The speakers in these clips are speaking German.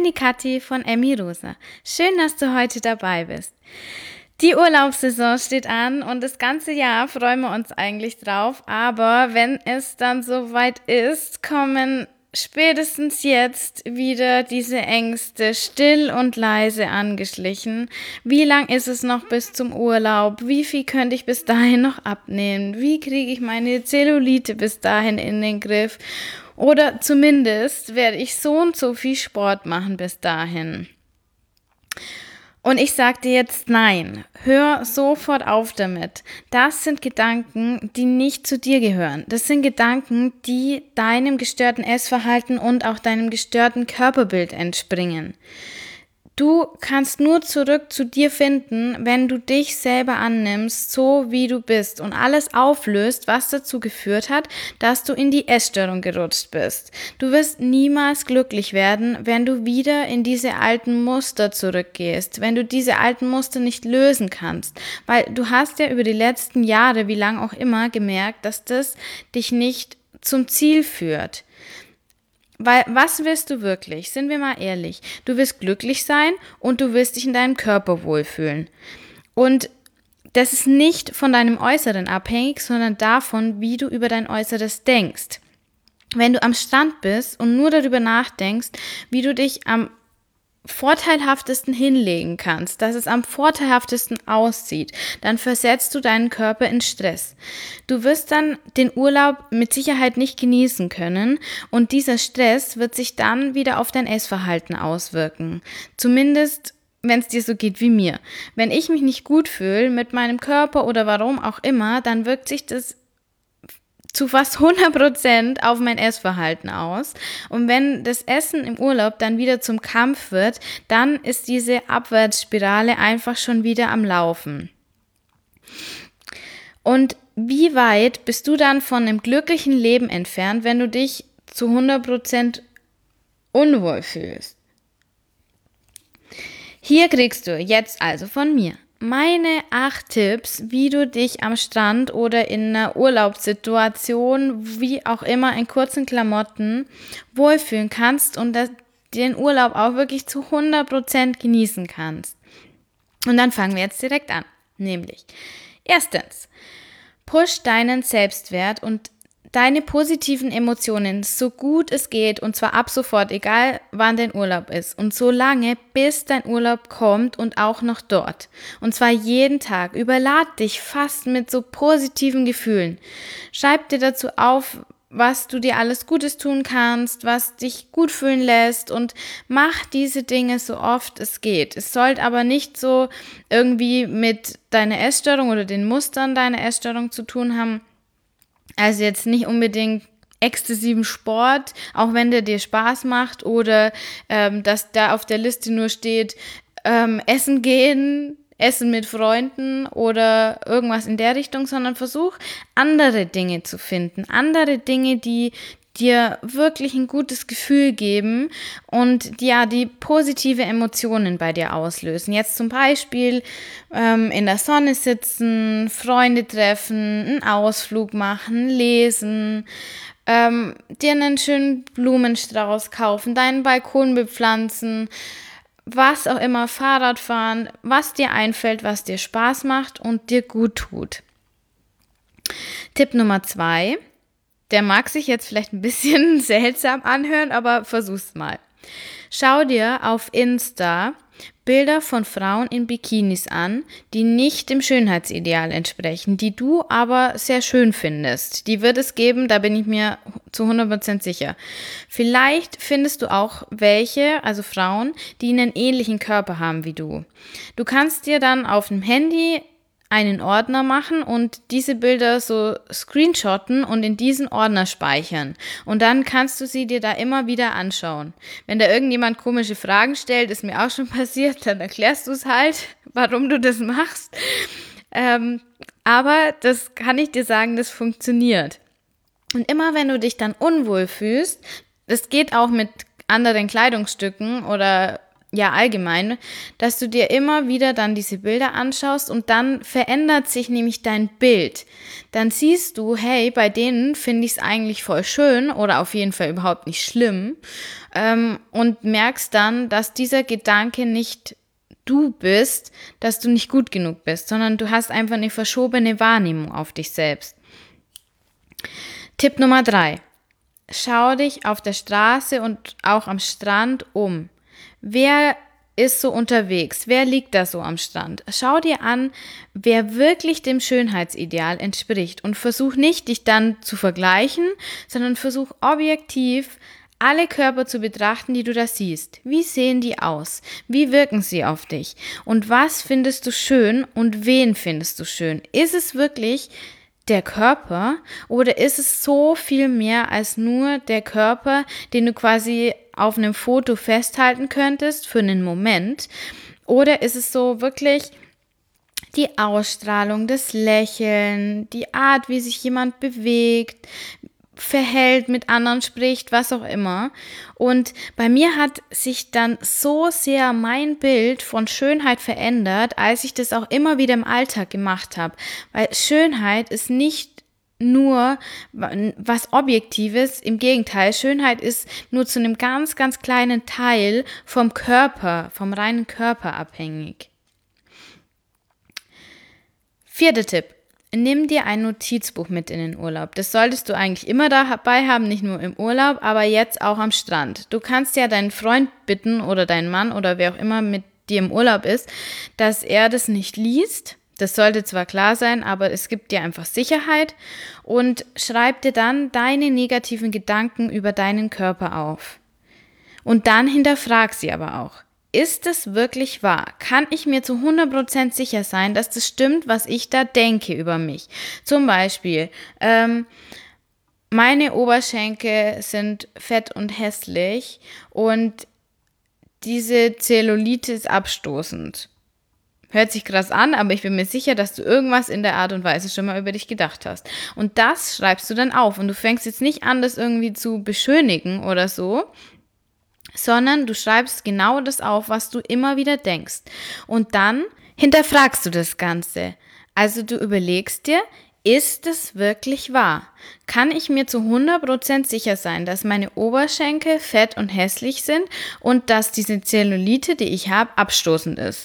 bin die Kathi von Emmy Rosa. Schön, dass du heute dabei bist. Die Urlaubssaison steht an und das ganze Jahr freuen wir uns eigentlich drauf, aber wenn es dann soweit ist, kommen spätestens jetzt wieder diese Ängste still und leise angeschlichen. Wie lang ist es noch bis zum Urlaub? Wie viel könnte ich bis dahin noch abnehmen? Wie kriege ich meine Zellulite bis dahin in den Griff? Oder zumindest werde ich so und so viel Sport machen bis dahin. Und ich sage dir jetzt nein, hör sofort auf damit. Das sind Gedanken, die nicht zu dir gehören. Das sind Gedanken, die deinem gestörten Essverhalten und auch deinem gestörten Körperbild entspringen. Du kannst nur zurück zu dir finden, wenn du dich selber annimmst, so wie du bist und alles auflöst, was dazu geführt hat, dass du in die Essstörung gerutscht bist. Du wirst niemals glücklich werden, wenn du wieder in diese alten Muster zurückgehst, wenn du diese alten Muster nicht lösen kannst, weil du hast ja über die letzten Jahre, wie lang auch immer, gemerkt, dass das dich nicht zum Ziel führt. Weil, was willst du wirklich? Sind wir mal ehrlich. Du willst glücklich sein und du willst dich in deinem Körper wohlfühlen. Und das ist nicht von deinem Äußeren abhängig, sondern davon, wie du über dein Äußeres denkst. Wenn du am Strand bist und nur darüber nachdenkst, wie du dich am vorteilhaftesten hinlegen kannst, dass es am vorteilhaftesten aussieht, dann versetzt du deinen Körper in Stress. Du wirst dann den Urlaub mit Sicherheit nicht genießen können und dieser Stress wird sich dann wieder auf dein Essverhalten auswirken. Zumindest, wenn es dir so geht wie mir. Wenn ich mich nicht gut fühle mit meinem Körper oder warum auch immer, dann wirkt sich das zu fast 100% auf mein Essverhalten aus. Und wenn das Essen im Urlaub dann wieder zum Kampf wird, dann ist diese Abwärtsspirale einfach schon wieder am Laufen. Und wie weit bist du dann von einem glücklichen Leben entfernt, wenn du dich zu 100% unwohl fühlst? Hier kriegst du jetzt also von mir meine 8 Tipps, wie du dich am Strand oder in einer Urlaubssituation, wie auch immer, in kurzen Klamotten wohlfühlen kannst und den Urlaub auch wirklich zu 100% genießen kannst. Und dann fangen wir jetzt direkt an. Nämlich, erstens, push deinen Selbstwert und deine positiven Emotionen so gut es geht und zwar ab sofort, egal wann dein Urlaub ist und so lange, bis dein Urlaub kommt und auch noch dort. Und zwar jeden Tag. Überlad dich fast mit so positiven Gefühlen. Schreib dir dazu auf, was du dir alles Gutes tun kannst, was dich gut fühlen lässt und mach diese Dinge so oft es geht. Es sollte aber nicht so irgendwie mit deiner Essstörung oder den Mustern deiner Essstörung zu tun haben. Also jetzt nicht unbedingt exzessiven Sport, auch wenn der dir Spaß macht oder dass da auf der Liste nur steht, essen gehen, essen mit Freunden oder irgendwas in der Richtung, sondern versuch andere Dinge zu finden, andere Dinge, die dir wirklich ein gutes Gefühl geben und ja, die positive Emotionen bei dir auslösen. Jetzt zum Beispiel in der Sonne sitzen, Freunde treffen, einen Ausflug machen, lesen, dir einen schönen Blumenstrauß kaufen, deinen Balkon bepflanzen, was auch immer, Fahrrad fahren, was dir einfällt, was dir Spaß macht und dir gut tut. Tipp Nummer 2. Der mag sich jetzt vielleicht ein bisschen seltsam anhören, aber versuch's mal. Schau dir auf Insta Bilder von Frauen in Bikinis an, die nicht dem Schönheitsideal entsprechen, die du aber sehr schön findest. Die wird es geben, da bin ich mir zu 100% sicher. Vielleicht findest du auch welche, also Frauen, die einen ähnlichen Körper haben wie du. Du kannst dir dann auf dem Handy einen Ordner machen und diese Bilder so screenshotten und in diesen Ordner speichern. Und dann kannst du sie dir da immer wieder anschauen. Wenn da irgendjemand komische Fragen stellt, ist mir auch schon passiert, dann erklärst du es halt, warum du das machst. Aber das kann ich dir sagen, das funktioniert. Und immer wenn du dich dann unwohl fühlst, das geht auch mit anderen Kleidungsstücken oder ja allgemein, dass du dir immer wieder dann diese Bilder anschaust und dann verändert sich nämlich dein Bild. Dann siehst du, hey, bei denen finde ich es eigentlich voll schön oder auf jeden Fall überhaupt nicht schlimm, und merkst dann, dass dieser Gedanke nicht du bist, dass du nicht gut genug bist, sondern du hast einfach eine verschobene Wahrnehmung auf dich selbst. Tipp Nummer 3. Schau dich auf der Straße und auch am Strand um. Wer ist so unterwegs? Wer liegt da so am Strand? Schau dir an, wer wirklich dem Schönheitsideal entspricht und versuch nicht, dich dann zu vergleichen, sondern versuch objektiv alle Körper zu betrachten, die du da siehst. Wie sehen die aus? Wie wirken sie auf dich? Und was findest du schön und wen findest du schön? Ist es wirklich der Körper oder ist es so viel mehr als nur der Körper, den du quasi auf einem Foto festhalten könntest für einen Moment? Oder ist es so wirklich die Ausstrahlung, das Lächeln, die Art, wie sich jemand bewegt, verhält, mit anderen spricht, was auch immer. Und bei mir hat sich dann so sehr mein Bild von Schönheit verändert, als ich das auch immer wieder im Alltag gemacht habe. Weil Schönheit ist nicht nur was Objektives, im Gegenteil, Schönheit ist nur zu einem ganz, ganz kleinen Teil vom Körper, vom reinen Körper abhängig. 4. Tipp. Nimm dir ein Notizbuch mit in den Urlaub. Das solltest du eigentlich immer dabei haben, nicht nur im Urlaub, aber jetzt auch am Strand. Du kannst ja deinen Freund bitten oder deinen Mann oder wer auch immer mit dir im Urlaub ist, dass er das nicht liest. Das sollte zwar klar sein, aber es gibt dir einfach Sicherheit und schreib dir dann deine negativen Gedanken über deinen Körper auf. Und dann hinterfrag sie aber auch. Ist es wirklich wahr? Kann ich mir zu 100% sicher sein, dass das stimmt, was ich da denke über mich? Zum Beispiel, meine Oberschenkel sind fett und hässlich und diese Zellulite ist abstoßend. Hört sich krass an, aber ich bin mir sicher, dass du irgendwas in der Art und Weise schon mal über dich gedacht hast. Und das schreibst du dann auf und du fängst jetzt nicht an, das irgendwie zu beschönigen oder so, sondern du schreibst genau das auf, was du immer wieder denkst. Und dann hinterfragst du das Ganze. Also du überlegst dir, ist es wirklich wahr? Kann ich mir zu 100% sicher sein, dass meine Oberschenkel fett und hässlich sind und dass diese Zellulite, die ich habe, abstoßend ist?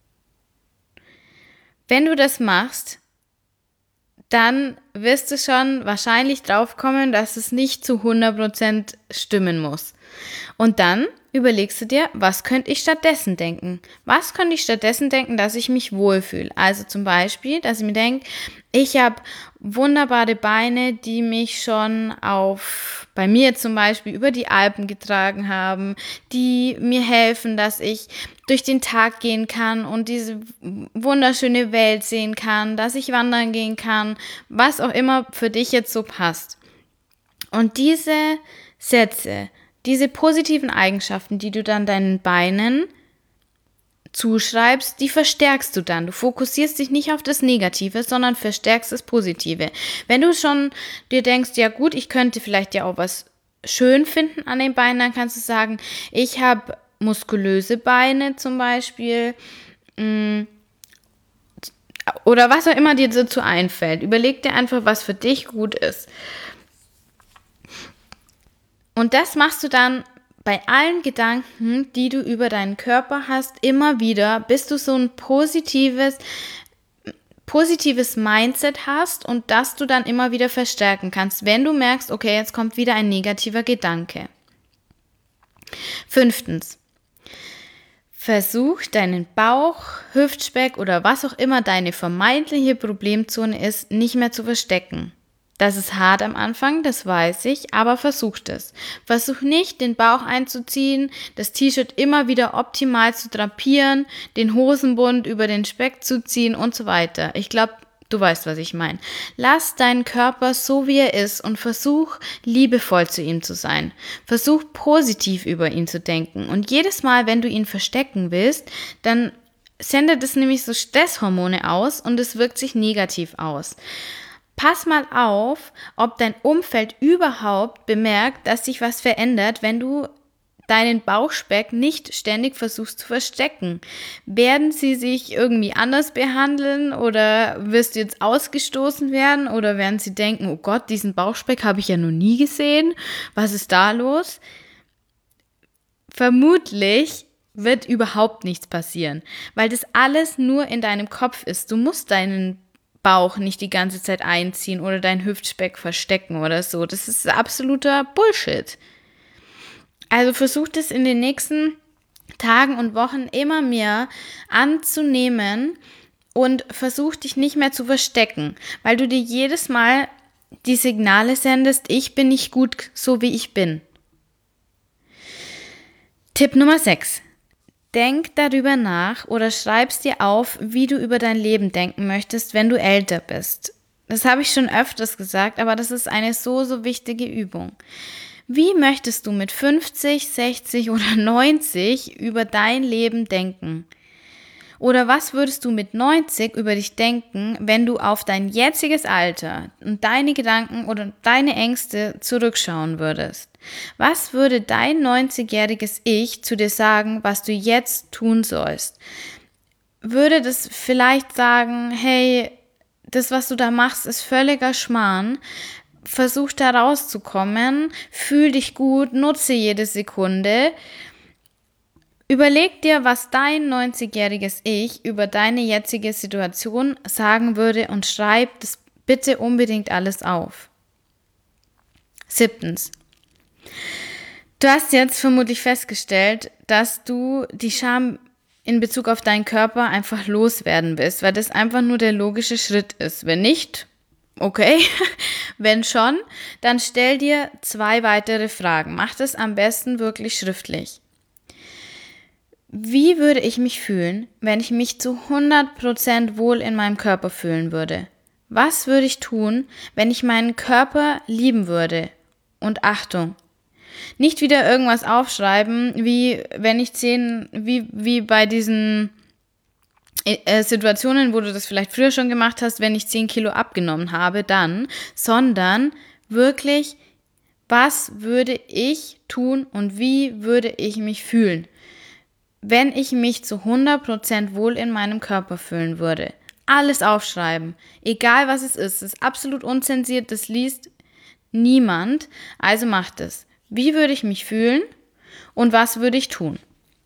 Wenn du das machst, dann wirst du schon wahrscheinlich drauf kommen, dass es nicht zu 100% stimmen muss. Und dann überlegst du dir, was könnte ich stattdessen denken? Was könnte ich stattdessen denken, dass ich mich wohlfühle? Also zum Beispiel, dass ich mir denke, ich habe wunderbare Beine, die mich schon bei mir zum Beispiel über die Alpen getragen haben, die mir helfen, dass ich durch den Tag gehen kann und diese wunderschöne Welt sehen kann, dass ich wandern gehen kann, was auch immer für dich jetzt so passt. Und diese Sätze, diese positiven Eigenschaften, die du dann deinen Beinen zuschreibst, die verstärkst du dann. Du fokussierst dich nicht auf das Negative, sondern verstärkst das Positive. Wenn du schon dir denkst, ja gut, ich könnte vielleicht ja auch was schön finden an den Beinen, dann kannst du sagen, ich habe muskulöse Beine zum Beispiel, oder was auch immer dir dazu einfällt. Überleg dir einfach, was für dich gut ist. Und das machst du dann bei allen Gedanken, die du über deinen Körper hast, immer wieder, bis du so ein positives Mindset hast und das du dann immer wieder verstärken kannst, wenn du merkst, okay, jetzt kommt wieder ein negativer Gedanke. 5. Versuch deinen Bauch, Hüftspeck oder was auch immer deine vermeintliche Problemzone ist, nicht mehr zu verstecken. Das ist hart am Anfang, das weiß ich, aber versuch das. Versuch nicht, den Bauch einzuziehen, das T-Shirt immer wieder optimal zu drapieren, den Hosenbund über den Speck zu ziehen und so weiter. Ich glaube, du weißt, was ich meine. Lass deinen Körper so, wie er ist und versuch, liebevoll zu ihm zu sein. Versuch, positiv über ihn zu denken. Und jedes Mal, wenn du ihn verstecken willst, dann sendet es nämlich so Stresshormone aus und es wirkt sich negativ aus. Pass mal auf, ob dein Umfeld überhaupt bemerkt, dass sich was verändert, wenn du deinen Bauchspeck nicht ständig versuchst zu verstecken. Werden sie sich irgendwie anders behandeln oder wirst du jetzt ausgestoßen werden oder werden sie denken, oh Gott, diesen Bauchspeck habe ich ja noch nie gesehen, was ist da los? Vermutlich wird überhaupt nichts passieren, weil das alles nur in deinem Kopf ist. Du musst deinen Bauch nicht die ganze Zeit einziehen oder deinen Hüftspeck verstecken oder so. Das ist absoluter Bullshit. Also versuch das in den nächsten Tagen und Wochen immer mehr anzunehmen und versuch dich nicht mehr zu verstecken, weil du dir jedes Mal die Signale sendest, ich bin nicht gut, so wie ich bin. Tipp Nummer 6. Denk darüber nach oder schreib's dir auf, wie du über dein Leben denken möchtest, wenn du älter bist. Das habe ich schon öfters gesagt, aber das ist eine so wichtige Übung. Wie möchtest du mit 50, 60 oder 90 über dein Leben denken? Oder was würdest du mit 90 über dich denken, wenn du auf dein jetziges Alter und deine Gedanken oder deine Ängste zurückschauen würdest? Was würde dein 90-jähriges Ich zu dir sagen, was du jetzt tun sollst? Würde das vielleicht sagen, hey, das, was du da machst, ist völliger Schmarrn. Versuch da rauszukommen, fühl dich gut, nutze jede Sekunde. Überleg dir, was dein 90-jähriges Ich über deine jetzige Situation sagen würde und schreib das bitte unbedingt alles auf. 7. Du hast jetzt vermutlich festgestellt, dass du die Scham in Bezug auf deinen Körper einfach loswerden willst, weil das einfach nur der logische Schritt ist. Wenn nicht, okay, wenn schon, dann stell dir 2 weitere Fragen. Mach das am besten wirklich schriftlich. Wie würde ich mich fühlen, wenn ich mich zu 100% wohl in meinem Körper fühlen würde? Was würde ich tun, wenn ich meinen Körper lieben würde? Und Achtung, nicht wieder irgendwas aufschreiben, wie wenn ich wie bei diesen Situationen, wo du das vielleicht früher schon gemacht hast, wenn ich 10 Kilo abgenommen habe, dann, sondern wirklich, was würde ich tun und wie würde ich mich fühlen, wenn ich mich zu 100% wohl in meinem Körper fühlen würde. Alles aufschreiben, egal was es ist absolut unzensiert, das liest niemand, also macht es. Wie würde ich mich fühlen und was würde ich tun?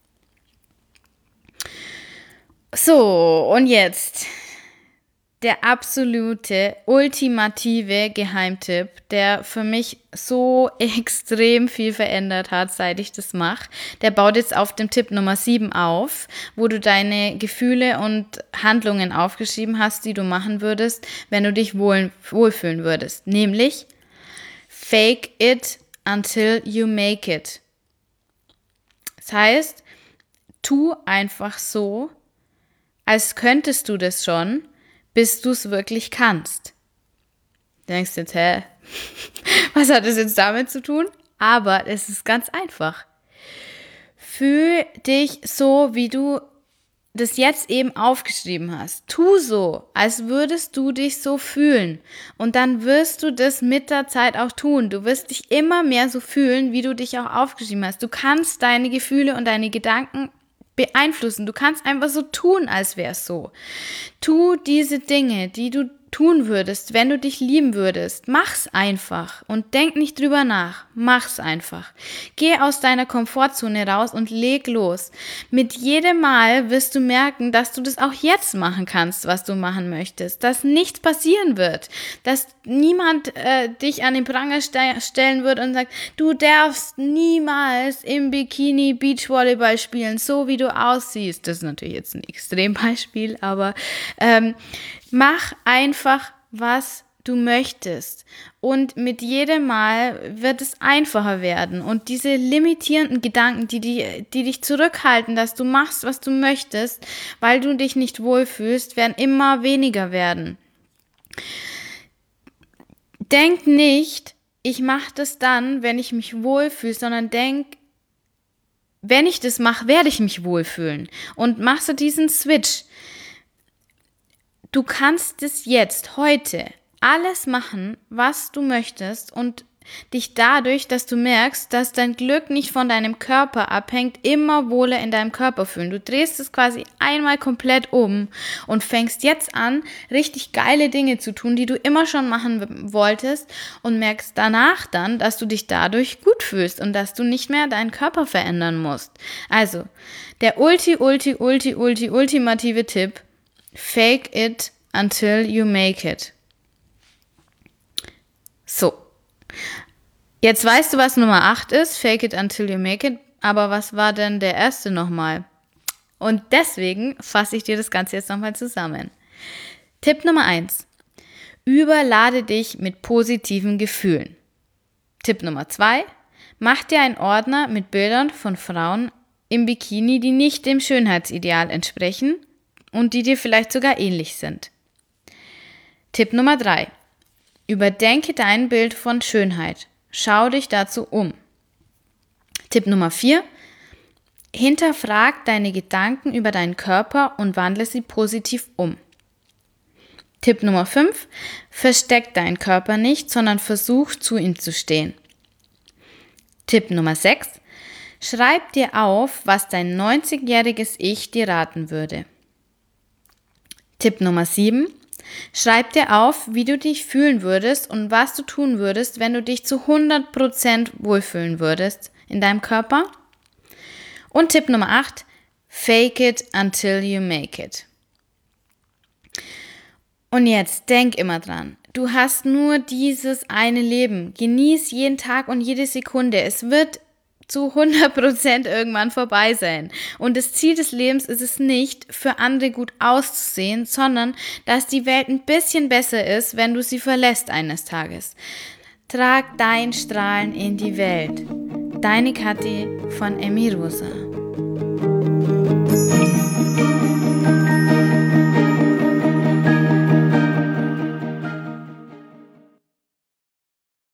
So, und jetzt der absolute, ultimative Geheimtipp, der für mich so extrem viel verändert hat, seit ich das mache. Der baut jetzt auf dem Tipp Nummer 7 auf, wo du deine Gefühle und Handlungen aufgeschrieben hast, die du machen würdest, wenn du dich wohlfühlen würdest. Nämlich, fake it until you make it. Das heißt, tu einfach so, als könntest du das schon, bis du es wirklich kannst. Du denkst jetzt, was hat das jetzt damit zu tun? Aber es ist ganz einfach. Fühl dich so, wie du das jetzt eben aufgeschrieben hast. Tu so, als würdest du dich so fühlen. Und dann wirst du das mit der Zeit auch tun. Du wirst dich immer mehr so fühlen, wie du dich auch aufgeschrieben hast. Du kannst deine Gefühle und deine Gedanken beeinflussen. Du kannst einfach so tun, als wäre es so. Tu diese Dinge, die du tun würdest, wenn du dich lieben würdest. Mach's einfach und denk nicht drüber nach. Mach's einfach. Geh aus deiner Komfortzone raus und leg los. Mit jedem Mal wirst du merken, dass du das auch jetzt machen kannst, was du machen möchtest. Dass nichts passieren wird. Dass niemand dich an den Pranger stellen wird und sagt, du darfst niemals im Bikini Beachvolleyball spielen, so wie du aussiehst. Das ist natürlich jetzt ein Extrembeispiel, aber mach einfach, was du möchtest. Und mit jedem Mal wird es einfacher werden. Und diese limitierenden Gedanken, die dich zurückhalten, dass du machst, was du möchtest, weil du dich nicht wohlfühlst, werden immer weniger werden. Denk nicht, ich mache das dann, wenn ich mich wohlfühle, sondern denk, wenn ich das mache, werde ich mich wohlfühlen. Und machst du diesen Switch. Du kannst es jetzt, heute, alles machen, was du möchtest und dich dadurch, dass du merkst, dass dein Glück nicht von deinem Körper abhängt, immer wohler in deinem Körper fühlen. Du drehst es quasi einmal komplett um und fängst jetzt an, richtig geile Dinge zu tun, die du immer schon machen wolltest und merkst danach dann, dass du dich dadurch gut fühlst und dass du nicht mehr deinen Körper verändern musst. Also, der ultimative Tipp: Fake it until you make it. So, jetzt weißt du, was Nummer 8 ist, fake it until you make it, aber was war denn der erste nochmal? Und deswegen fasse ich dir das Ganze jetzt nochmal zusammen. Tipp Nummer 1, überlade dich mit positiven Gefühlen. Tipp Nummer 2, mach dir einen Ordner mit Bildern von Frauen im Bikini, die nicht dem Schönheitsideal entsprechen und die dir vielleicht sogar ähnlich sind. Tipp Nummer 3, überdenke dein Bild von Schönheit. Schau dich dazu um. Tipp Nummer 4. Hinterfrag deine Gedanken über deinen Körper und wandle sie positiv um. Tipp Nummer 5. Versteck deinen Körper nicht, sondern versuch, zu ihm zu stehen. Tipp Nummer 6. Schreib dir auf, was dein 90-jähriges Ich dir raten würde. Tipp Nummer 7. Schreib dir auf, wie du dich fühlen würdest und was du tun würdest, wenn du dich zu 100% wohlfühlen würdest in deinem Körper. Und Tipp Nummer 8, fake it until you make it. Und jetzt denk immer dran, du hast nur dieses eine Leben. Genieß jeden Tag und jede Sekunde. Es wird zu 100% irgendwann vorbei sein. Und das Ziel des Lebens ist es nicht, für andere gut auszusehen, sondern dass die Welt ein bisschen besser ist, wenn du sie verlässt eines Tages. Trag dein Strahlen in die Welt. Deine Kathi von Emi Rosa.